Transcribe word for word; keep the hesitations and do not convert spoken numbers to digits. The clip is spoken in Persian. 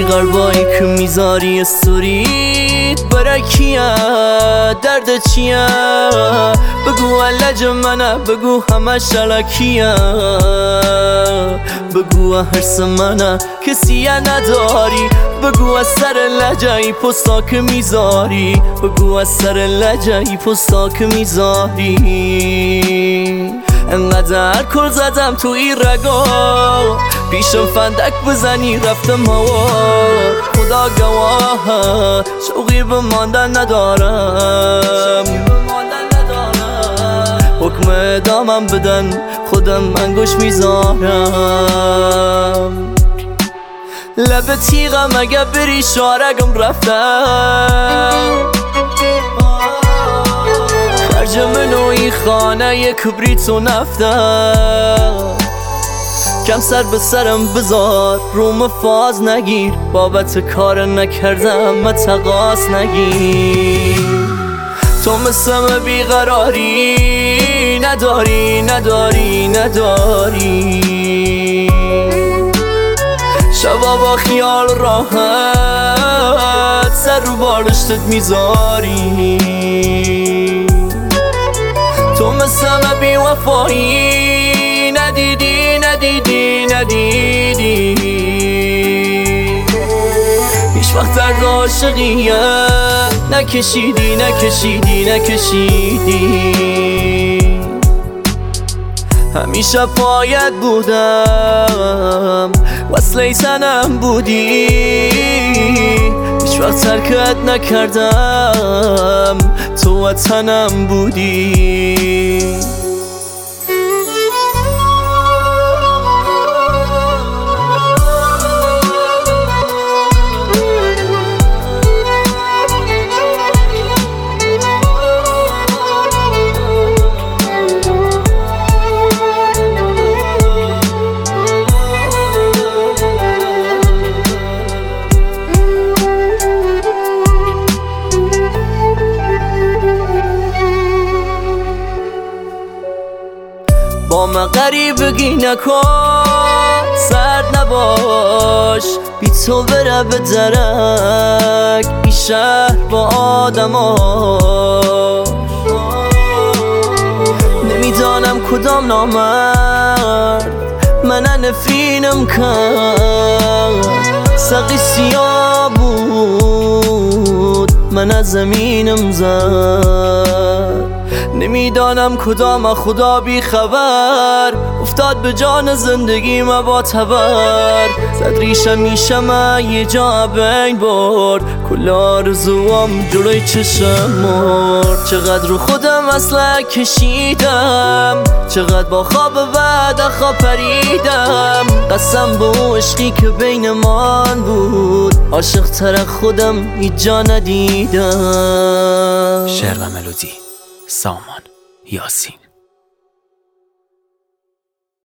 غربایی که میذاری استوریت برای کیه درد چیه بگو علج منه بگو همه شلکیه بگو هرس منه کسی نداری بگو از سر لجایی پستا که میذاری بگو از سر لجایی پستا که میذاری انقدر کل زدم تو این رگا پیشم فندک بزنی رفتم هوا خدا گواه شوقی به ماندن ندارم حکم ادامم بدن خودم انگوش میذارم لب تیغم اگه بری شارگم رفتم خرج منوی خانه ی کبریت و نفتم کم سر به سرم بذار روم فاز نگیر بابت کار نکردم متقاس نگیر تو مثل بیقراری نداری نداری نداری شبا با خیال راحت سر رو بالشتت میذاری تو مثل بی وفایی ندیدی ندیدی ندیدی هیچ وقت درد عاشقیه نکشیدی نکشیدی نکشیدی همیشه پایت بودم وصله تنم بودی هیچ وقت ترکت نکردم تو وطنم بودی با من غریبگی نکن سرد نباش بی تو بره به درک این شهر با آدماش نمیدانم کدام نامرد من نفرینم کرد سقی سیاه بود من از زمینم زد نمیدانم کدام خدا بی خبر افتاد به جان زندگی ما با تبر زد ریشم میشم یه جا بین برد کل آرزوام جلوی چشم مرد چقدر رو خودم اصلا کشیدم چقدر با خواب بعد خواب پریدم قسم به اون عشقی که بین من بود عاشق تر خودم هیچ جا ندیدم. شعر و ملودی سامان یاسین.